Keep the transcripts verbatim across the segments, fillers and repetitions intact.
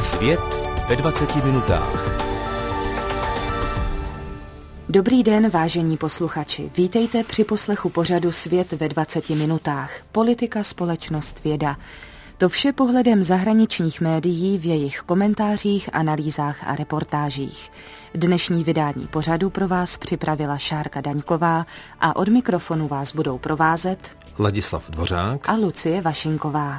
Svět ve dvaceti minutách. Dobrý den, vážení posluchači. Vítejte při poslechu pořadu Svět ve dvaceti minutách. Politika, společnost, věda. To vše pohledem zahraničních médií v jejich komentářích, analýzách a reportážích. Dnešní vydání pořadu pro vás připravila Šárka Daňková a od mikrofonu vás budou provázet Ladislav Dvořák a Lucie Vašinková.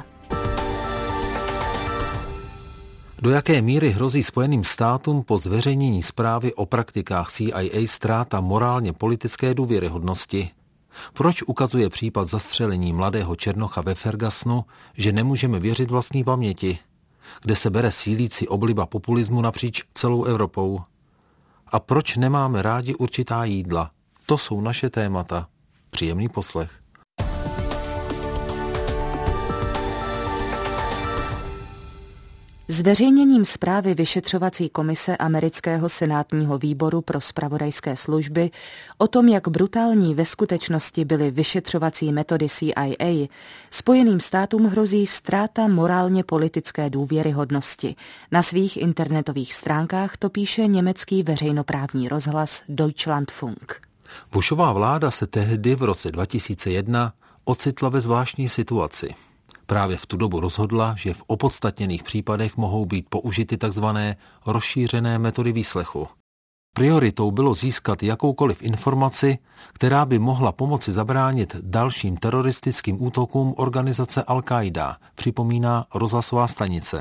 Do jaké míry hrozí Spojeným státům po zveřejnění zprávy o praktikách C I A ztráta morálně politické důvěryhodnosti? Proč ukazuje případ zastřelení mladého černocha ve Fergusonu, že nemůžeme věřit vlastní paměti? Kde se bere sílící obliba populismu napříč celou Evropou? A proč nemáme rádi určitá jídla? To jsou naše témata. Příjemný poslech. Zveřejněním zprávy vyšetřovací komise amerického senátního výboru pro zpravodajské služby o tom, jak brutální ve skutečnosti byly vyšetřovací metody C I A, Spojeným státům hrozí ztráta morálně politické důvěryhodnosti. Na svých internetových stránkách to píše německý veřejnoprávní rozhlas Deutschlandfunk. Bushova vláda se tehdy v roce dva tisíce jedna ocitla ve zvláštní situaci. Právě v tu dobu rozhodla, že v opodstatněných případech mohou být použity tzv. Rozšířené metody výslechu. Prioritou bylo získat jakoukoliv informaci, která by mohla pomoci zabránit dalším teroristickým útokům organizace Al-Qaida, připomíná rozhlasová stanice.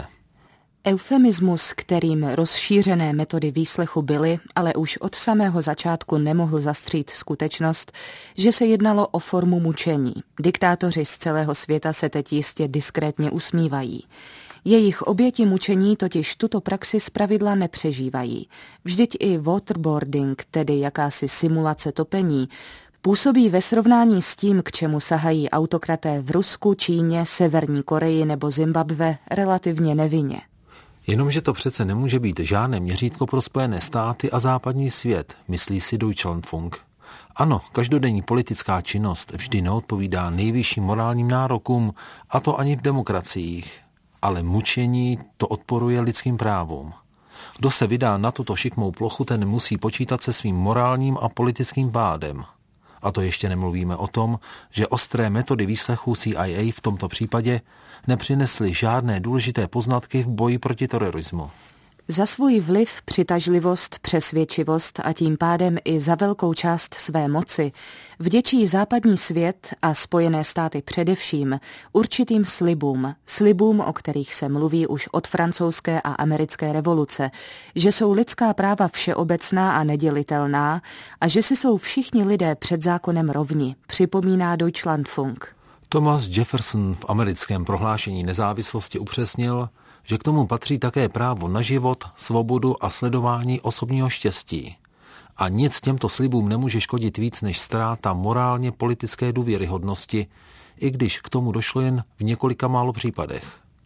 Eufemismus, kterým rozšířené metody výslechu byly, ale už od samého začátku nemohl zastřít skutečnost, že se jednalo o formu mučení. Diktátoři z celého světa se teď jistě diskrétně usmívají. Jejich oběti mučení totiž tuto praxi zpravidla nepřežívají. Vždyť i waterboarding, tedy jakási simulace topení, působí ve srovnání s tím, k čemu sahají autokraté v Rusku, Číně, Severní Koreji nebo Zimbabwe, relativně nevinně. Jenomže to přece nemůže být žádné měřítko pro Spojené státy a západní svět, myslí si Deutschlandfunk. Ano, každodenní politická činnost vždy neodpovídá nejvyšším morálním nárokům, a to ani v demokraciích. Ale mučení to odporuje lidským právům. Kdo se vydá na tuto šikmou plochu, ten musí počítat se svým morálním a politickým pádem. A to ještě nemluvíme o tom, že ostré metody výslechu C I A v tomto případě nepřinesly žádné důležité poznatky v boji proti terorismu. Za svůj vliv, přitažlivost, přesvědčivost a tím pádem i za velkou část své moci vděčí západní svět a Spojené státy především určitým slibům, slibům, o kterých se mluví už od francouzské a americké revoluce, že jsou lidská práva všeobecná a nedělitelná a že si jsou všichni lidé před zákonem rovni, připomíná Deutschlandfunk. Thomas Jefferson v americkém prohlášení nezávislosti upřesnil, že k tomu patří také právo na život, svobodu a sledování osobního štěstí. A nic těmto slibům nemůže škodit víc než ztráta morálně politické důvěryhodnosti, i když k tomu došlo jen v několika málo případech.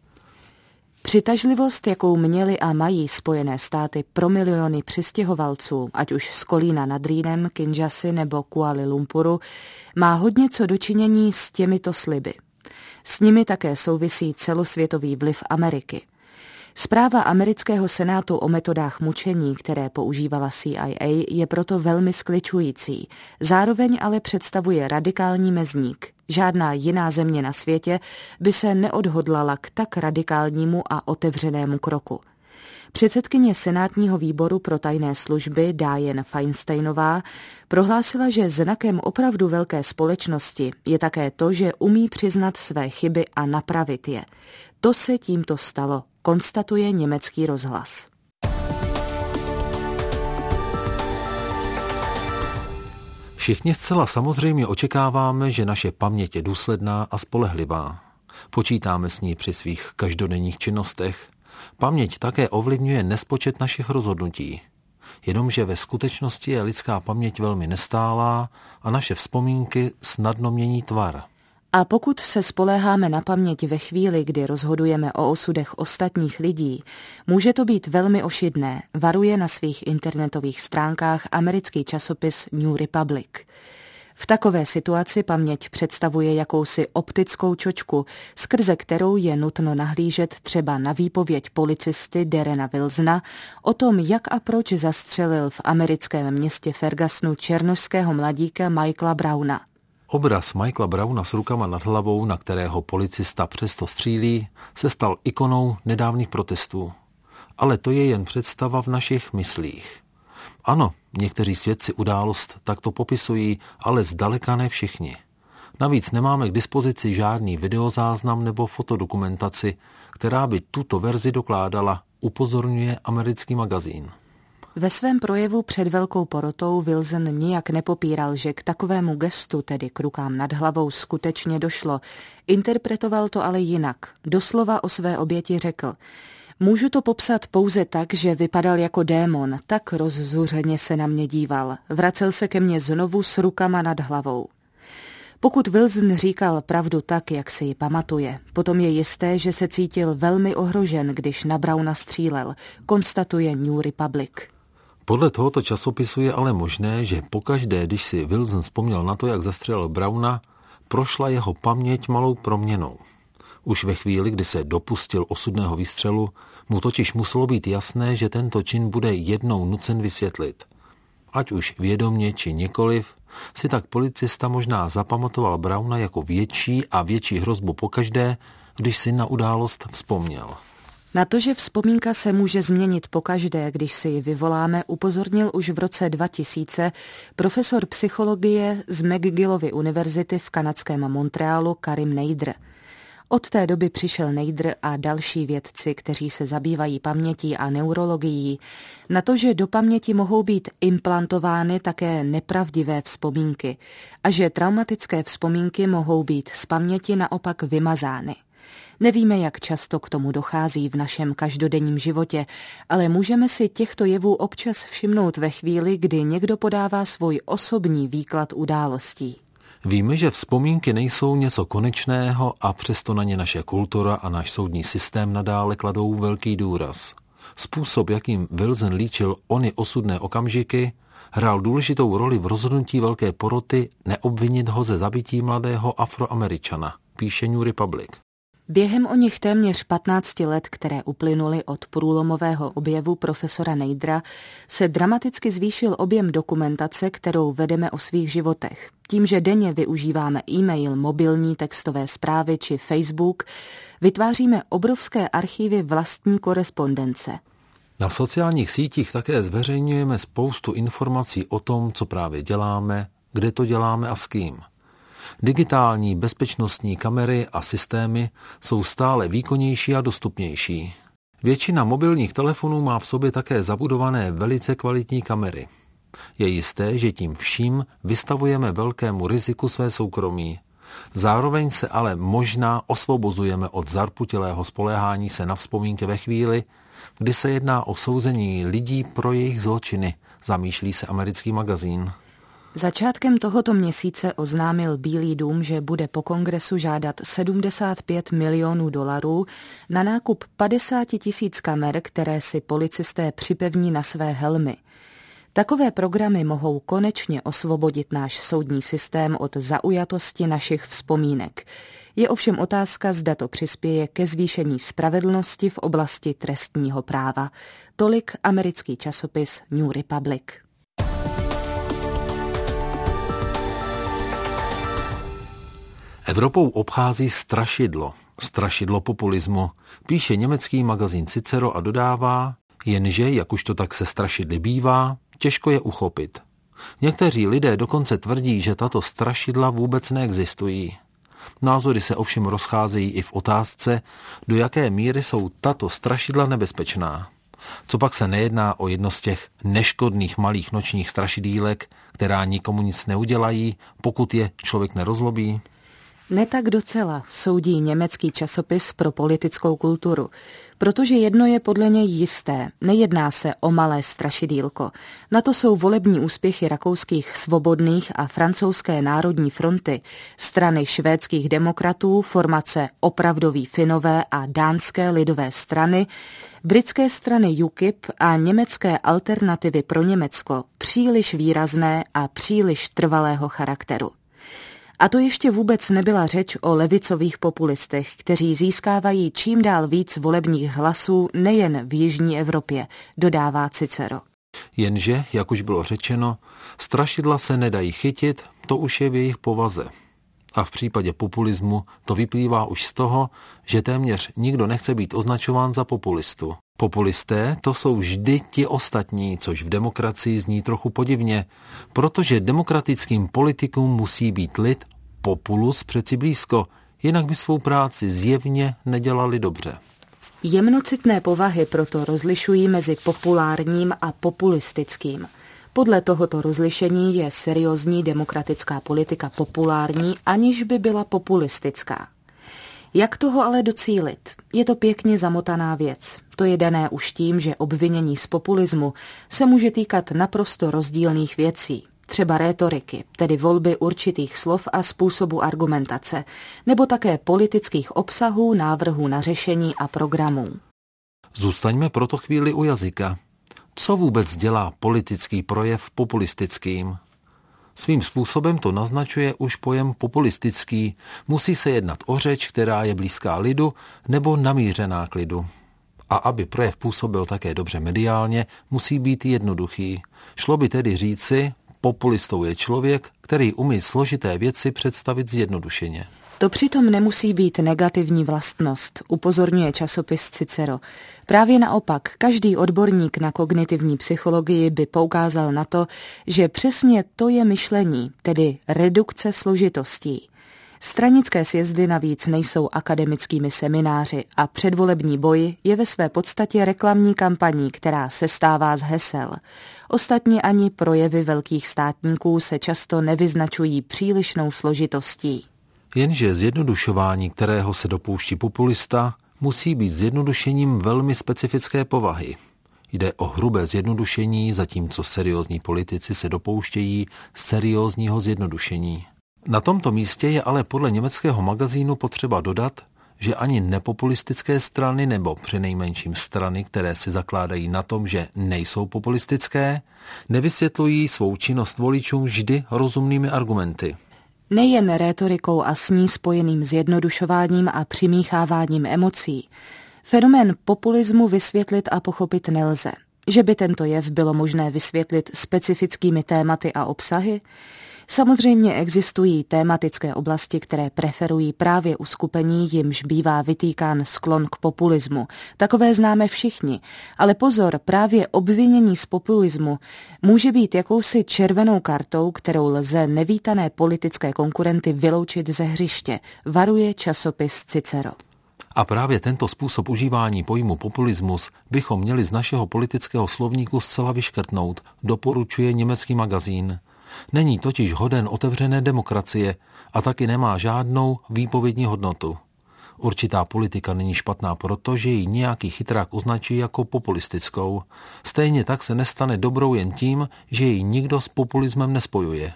Přitažlivost, jakou měly a mají Spojené státy pro miliony přistěhovalců, ať už z Kolína nad Rýnem, Kinshasy nebo Kuala Lumpuru, má hodně co dočinění s těmito sliby. S nimi také souvisí celosvětový vliv Ameriky. Zpráva amerického senátu o metodách mučení, které používala C I A, je proto velmi skličující. Zároveň ale představuje radikální mezník. Žádná jiná země na světě by se neodhodlala k tak radikálnímu a otevřenému kroku. Předsedkyně senátního výboru pro tajné služby Dianne Feinsteinová prohlásila, že znakem opravdu velké společnosti je také to, že umí přiznat své chyby a napravit je. To se tímto stalo, konstatuje německý rozhlas. Všichni zcela samozřejmě očekáváme, že naše paměť je důsledná a spolehlivá. Počítáme s ní při svých každodenních činnostech. Paměť také ovlivňuje nespočet našich rozhodnutí. Jenomže ve skutečnosti je lidská paměť velmi nestálá a naše vzpomínky snadno mění tvar. A pokud se spoléháme na paměť ve chvíli, kdy rozhodujeme o osudech ostatních lidí, může to být velmi ošidné, varuje na svých internetových stránkách americký časopis New Republic. V takové situaci paměť představuje jakousi optickou čočku, skrze kterou je nutno nahlížet třeba na výpověď policisty Darrena Wilsona o tom, jak a proč zastřelil v americkém městě Fergusonu černošského mladíka Michaela Browna. Obraz Michaela Browna s rukama nad hlavou, na kterého policista přesto střílí, se stal ikonou nedávných protestů. Ale to je jen představa v našich myslích. Ano, někteří svědci událost takto popisují, ale zdaleka ne všichni. Navíc nemáme k dispozici žádný videozáznam nebo fotodokumentaci, která by tuto verzi dokládala, upozorňuje americký magazín. Ve svém projevu před velkou porotou Wilson nijak nepopíral, že k takovému gestu, tedy k rukám nad hlavou, skutečně došlo. Interpretoval to ale jinak. Doslova o své oběti řekl: Můžu to popsat pouze tak, že vypadal jako démon, tak rozzuřeně se na mě díval. Vracel se ke mně znovu s rukama nad hlavou. Pokud Wilson říkal pravdu tak, jak si ji pamatuje, potom je jisté, že se cítil velmi ohrožen, když na Browna střílel, konstatuje New Republic. Podle tohoto časopisu je ale možné, že pokaždé, když si Wilson vzpomněl na to, jak zastřelil Browna, prošla jeho paměť malou proměnou. Už ve chvíli, kdy se dopustil osudného výstřelu, mu totiž muselo být jasné, že tento čin bude jednou nucen vysvětlit. Ať už vědomě či nikoliv, si tak policista možná zapamatoval Browna jako větší a větší hrozbu pokaždé, když si na událost vzpomněl. Na to, že vzpomínka se může změnit pokaždé, když si ji vyvoláme, upozornil už v roce dva tisíce profesor psychologie z McGillovy univerzity v kanadském Montrealu Karim Nader. Od té doby přišel Nader a další vědci, kteří se zabývají pamětí a neurologií, na to, že do paměti mohou být implantovány také nepravdivé vzpomínky a že traumatické vzpomínky mohou být z paměti naopak vymazány. Nevíme, jak často k tomu dochází v našem každodenním životě, ale můžeme si těchto jevů občas všimnout ve chvíli, kdy někdo podává svůj osobní výklad událostí. Víme, že vzpomínky nejsou něco konečného a přesto na ně naše kultura a náš soudní systém nadále kladou velký důraz. Způsob, jakým Wilson líčil ony osudné okamžiky, hrál důležitou roli v rozhodnutí velké poroty neobvinit ho ze zabití mladého Afroameričana, píše New Republic. Během o nich téměř patnácti let, které uplynuly od průlomového objevu profesora Nadera, se dramaticky zvýšil objem dokumentace, kterou vedeme o svých životech. Tím, že denně využíváme e-mail, mobilní textové zprávy či Facebook, vytváříme obrovské archívy vlastní korespondence. Na sociálních sítích také zveřejňujeme spoustu informací o tom, co právě děláme, kde to děláme a s kým. Digitální bezpečnostní kamery a systémy jsou stále výkonnější a dostupnější. Většina mobilních telefonů má v sobě také zabudované velice kvalitní kamery. Je jisté, že tím vším vystavujeme velkému riziku své soukromí. Zároveň se ale možná osvobozujeme od zarputilého spoléhání se na vzpomínky ve chvíli, kdy se jedná o souzení lidí pro jejich zločiny, zamýšlí se americký magazín. Začátkem tohoto měsíce oznámil Bílý dům, že bude po kongresu žádat sedmdesát pět milionů dolarů na nákup padesát tisíc kamer, které si policisté připevní na své helmy. Takové programy mohou konečně osvobodit náš soudní systém od zaujatosti našich vzpomínek. Je ovšem otázka, zda to přispěje ke zvýšení spravedlnosti v oblasti trestního práva. Tolik americký časopis New Republic. Evropou obchází strašidlo, strašidlo populismu, píše německý magazín Cicero a dodává, jenže, jak už to tak se strašidly bývá, těžko je uchopit. Někteří lidé dokonce tvrdí, že tato strašidla vůbec neexistují. Názory se ovšem rozcházejí i v otázce, do jaké míry jsou tato strašidla nebezpečná. Co pak se nejedná o jedno z těch neškodných malých nočních strašidílek, která nikomu nic neudělají, pokud je člověk nerozlobí? Ne tak docela, soudí německý časopis pro politickou kulturu, protože jedno je podle něj jisté, nejedná se o malé strašidýlko. Na to jsou volební úspěchy rakouských svobodných a francouzské národní fronty, strany švédských demokratů, formace Opravdoví Finové a dánské lidové strany, britské strany U K I P a německé alternativy pro Německo příliš výrazné a příliš trvalého charakteru. A to ještě vůbec nebyla řeč o levicových populistech, kteří získávají čím dál víc volebních hlasů nejen v jižní Evropě, dodává Cicero. Jenže, jak už bylo řečeno, strašidla se nedají chytit, to už je v jejich povaze. A v případě populismu to vyplývá už z toho, že téměř nikdo nechce být označován za populistu. Populisté to jsou vždy ti ostatní, což v demokracii zní trochu podivně, protože demokratickým politikům musí být lid, populus přeci blízko, jinak by svou práci zjevně nedělali dobře. Jemnocitné povahy proto rozlišují mezi populárním a populistickým. Podle tohoto rozlišení je seriózní demokratická politika populární, aniž by byla populistická. Jak toho ale docílit? Je to pěkně zamotaná věc. To je dané už tím, že obvinění z populismu se může týkat naprosto rozdílných věcí. Třeba rétoriky, tedy volby určitých slov a způsobu argumentace, nebo také politických obsahů, návrhů na řešení a programů. Zůstaňme proto chvíli u jazyka. Co vůbec dělá politický projev populistickým? Svým způsobem to naznačuje už pojem populistický. Musí se jednat o řeč, která je blízká lidu nebo namířená k lidu. A aby projev působil také dobře mediálně, musí být jednoduchý. Šlo by tedy říci, populistou je člověk, který umí složité věci představit zjednodušeně. To přitom nemusí být negativní vlastnost, upozorňuje časopis Cicero. Právě naopak, každý odborník na kognitivní psychologii by poukázal na to, že přesně to je myšlení, tedy redukce složitostí. Stranické sjezdy navíc nejsou akademickými semináři a předvolební boj je ve své podstatě reklamní kampaní, která sestává z hesel. Ostatně ani projevy velkých státníků se často nevyznačují přílišnou složitostí. Jenže zjednodušování, kterého se dopouští populista, musí být zjednodušením velmi specifické povahy. Jde o hrubé zjednodušení, zatímco seriózní politici se dopouštějí seriózního zjednodušení. Na tomto místě je ale podle německého magazínu potřeba dodat, že ani nepopulistické strany nebo přinejmenším strany, které si zakládají na tom, že nejsou populistické, nevysvětlují svou činnost voličům vždy rozumnými argumenty. Nejen rétorikou a s ní spojeným zjednodušováním a přimícháváním emocí. Fenomén populismu vysvětlit a pochopit nelze. Že by tento jev bylo možné vysvětlit specifickými tématy a obsahy? Samozřejmě existují tématické oblasti, které preferují právě uskupení, jimž bývá vytýkán sklon k populismu. Takové známe všichni, ale pozor, právě obvinění z populismu může být jakousi červenou kartou, kterou lze nevítané politické konkurenty vyloučit ze hřiště, varuje časopis Cicero. A právě tento způsob užívání pojmu populismus bychom měli z našeho politického slovníku zcela vyškrtnout, doporučuje německý magazín. Není totiž hoden otevřené demokracie a taky nemá žádnou výpovědní hodnotu. Určitá politika není špatná proto, že ji nějaký chytrák označí jako populistickou. Stejně tak se nestane dobrou jen tím, že ji nikdo s populismem nespojuje.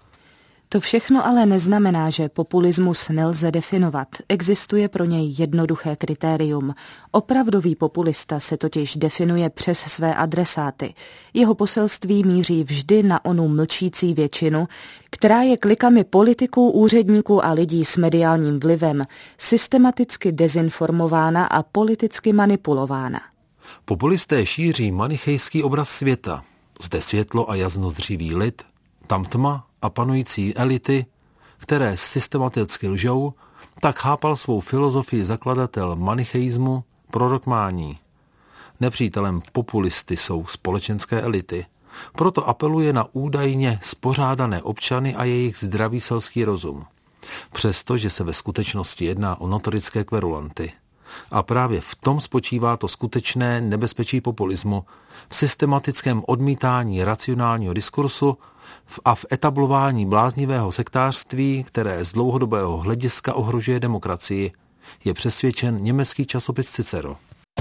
To všechno ale neznamená, že populismus nelze definovat. Existuje pro něj jednoduché kritérium. Opravdový populista se totiž definuje přes své adresáty. Jeho poselství míří vždy na onu mlčící většinu, která je klikami politiků, úředníků a lidí s mediálním vlivem systematicky dezinformována a politicky manipulována. Populisté šíří manichejský obraz světa. Zde světlo a jasnost živí lid, tam tma a panující elity, které systematicky lžou, tak chápal svou filozofii zakladatel manicheismu, prorok Mání. Nepřítelem populisty jsou společenské elity. Proto apeluje na údajně spořádané občany a jejich zdravý selský rozum. Přestože se ve skutečnosti jedná o notorické kverulanty. A právě v tom spočívá to skutečné nebezpečí populismu, v systematickém odmítání racionálního diskursu a v etablování bláznivého sektářství, které z dlouhodobého hlediska ohrožuje demokracii, je přesvědčen německý časopis Cicero.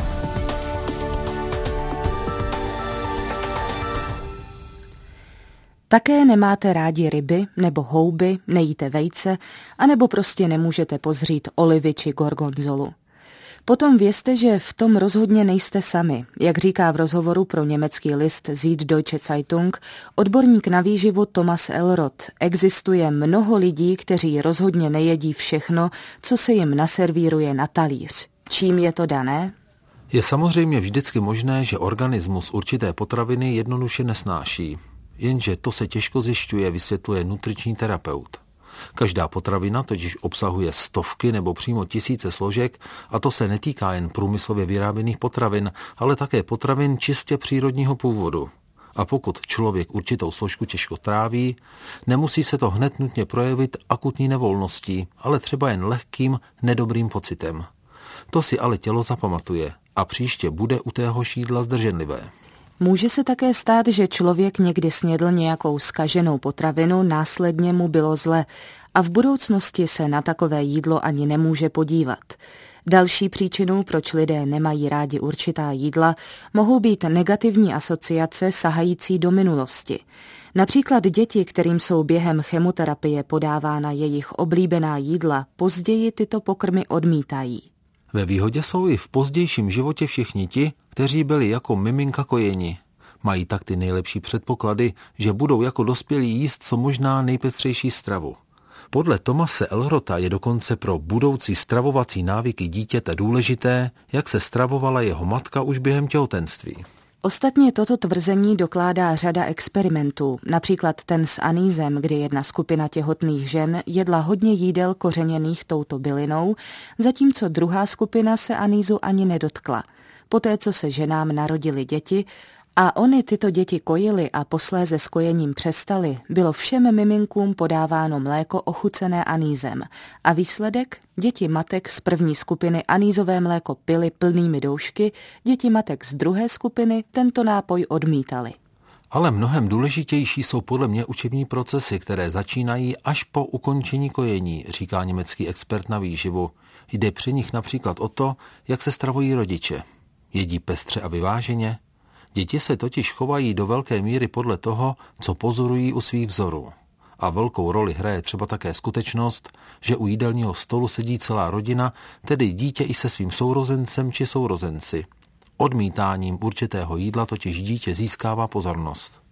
Také nemáte rádi ryby nebo houby, nejíte vejce, anebo prostě nemůžete pozřít olivy či gorgonzolu. Potom vězte, že v tom rozhodně nejste sami. Jak říká v rozhovoru pro německý list Süddeutsche Zeitung odborník na výživu Thomas Elrod, existuje mnoho lidí, kteří rozhodně nejedí všechno, co se jim naservíruje na talíř. Čím je to dané? Je samozřejmě vždycky možné, že organismus určité potraviny jednoduše nesnáší. Jenže to se těžko zjišťuje, vysvětluje nutriční terapeut. Každá potravina totiž obsahuje stovky nebo přímo tisíce složek a to se netýká jen průmyslově vyráběných potravin, ale také potravin čistě přírodního původu. A pokud člověk určitou složku těžko tráví, nemusí se to hned nutně projevit akutní nevolností, ale třeba jen lehkým, nedobrým pocitem. To si ale tělo zapamatuje a příště bude u téhož jídla zdrženlivé. Může se také stát, že člověk někdy snědl nějakou zkaženou potravinu, následně mu bylo zle a v budoucnosti se na takové jídlo ani nemůže podívat. Další příčinou, proč lidé nemají rádi určitá jídla, mohou být negativní asociace sahající do minulosti. Například děti, kterým jsou během chemoterapie podávána jejich oblíbená jídla, později tyto pokrmy odmítají. Ve výhodě jsou i v pozdějším životě všichni ti, kteří byli jako miminka kojeni. Mají tak ty nejlepší předpoklady, že budou jako dospělí jíst co možná nejpestřejší stravu. Podle Thomase Elrota je dokonce pro budoucí stravovací návyky dítěte důležité, jak se stravovala jeho matka už během těhotenství. Ostatně toto tvrzení dokládá řada experimentů, například ten s anýzem, kdy jedna skupina těhotných žen jedla hodně jídel kořeněných touto bylinou, zatímco druhá skupina se anýzu ani nedotkla. Poté, co se ženám narodily děti a oni tyto děti kojily a posléze s kojením přestali, bylo všem miminkům podáváno mléko ochucené anýzem. A výsledek? Děti matek z první skupiny anýzové mléko pily plnými doušky, děti matek z druhé skupiny tento nápoj odmítali. Ale mnohem důležitější jsou podle mě učební procesy, které začínají až po ukončení kojení, říká německý expert na výživu. Jde při nich například o to, jak se stravují rodiče. Jedí pestře a vyváženě? Děti se totiž chovají do velké míry podle toho, co pozorují u svých vzorů. A velkou roli hraje třeba také skutečnost, že u jídelního stolu sedí celá rodina, tedy dítě i se svým sourozencem či sourozenci. Odmítáním určitého jídla totiž dítě získává pozornost.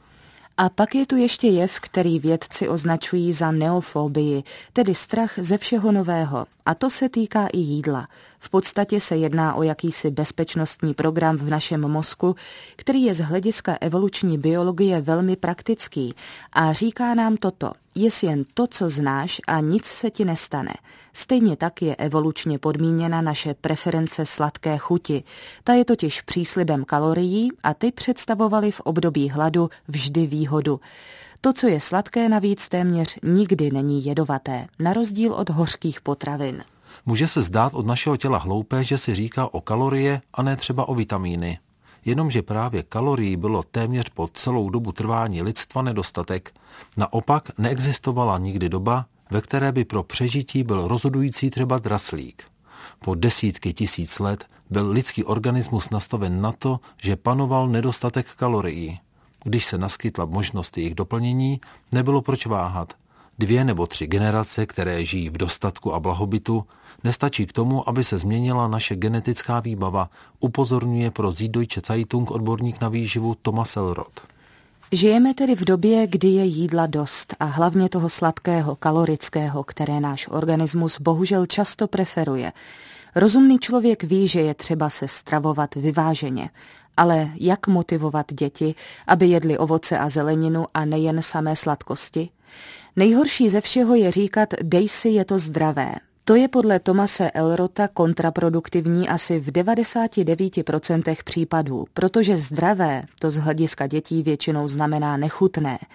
A pak je tu ještě jev, který vědci označují za neofobii, tedy strach ze všeho nového. A to se týká i jídla. V podstatě se jedná o jakýsi bezpečnostní program v našem mozku, který je z hlediska evoluční biologie velmi praktický a říká nám toto. Jest jen to, co znáš a nic se ti nestane. Stejně tak je evolučně podmíněna naše preference sladké chuti. Ta je totiž příslibem kalorií a ty představovaly v období hladu vždy výhodu. To, co je sladké, navíc téměř nikdy není jedovaté, na rozdíl od hořkých potravin. Může se zdát od našeho těla hloupé, že si říká o kalorie a ne třeba o vitamíny. Jenomže právě kalorií bylo téměř po celou dobu trvání lidstva nedostatek. Naopak neexistovala nikdy doba, ve které by pro přežití byl rozhodující třeba draslík. Po desítky tisíc let byl lidský organismus nastaven na to, že panoval nedostatek kalorií. Když se naskytla možnost jejich doplnění, nebylo proč váhat. Dvě nebo tři generace, které žijí v dostatku a blahobytu, nestačí k tomu, aby se změnila naše genetická výbava, upozorňuje pro Süddeutsche Zeitung odborník na výživu Thomas Elrod. Žijeme tedy v době, kdy je jídla dost a hlavně toho sladkého, kalorického, které náš organismus bohužel často preferuje. Rozumný člověk ví, že je třeba se stravovat vyváženě, ale jak motivovat děti, aby jedli ovoce a zeleninu a nejen samé sladkosti? Nejhorší ze všeho je říkat, dej si, je to zdravé. To je podle Thomase Elrota kontraproduktivní asi v devadesáti devíti procentech případů, protože zdravé to z hlediska dětí většinou znamená nechutné.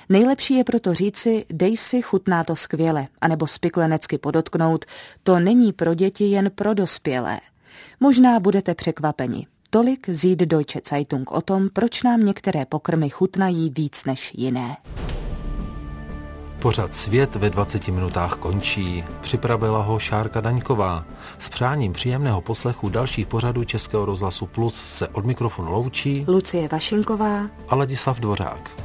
Nejlepší je proto říci, dej si, chutná to skvěle, anebo spiklenecky podotknout, to není pro děti, jen pro dospělé. Možná budete překvapeni. Tolik Süddeutsche Zeitung o tom, proč nám některé pokrmy chutnají víc než jiné. Pořad Svět ve dvaceti minutách končí. Připravila ho Šárka Daňková. S přáním příjemného poslechu dalších pořadů Českého rozhlasu Plus se od mikrofonu loučí Lucie Vašinková a Ladislav Dvořák.